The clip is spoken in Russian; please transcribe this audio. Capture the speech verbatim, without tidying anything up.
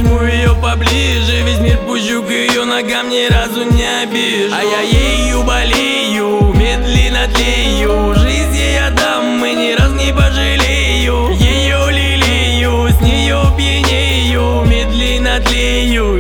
прижму ее поближе, весь мир пущу к ее ногам, ни разу не обижу. А я ею болею, медленно тлею, жизнь ей отдам и ни раз не пожалею. Ее лелею, с нее пьянею, медленно тлею,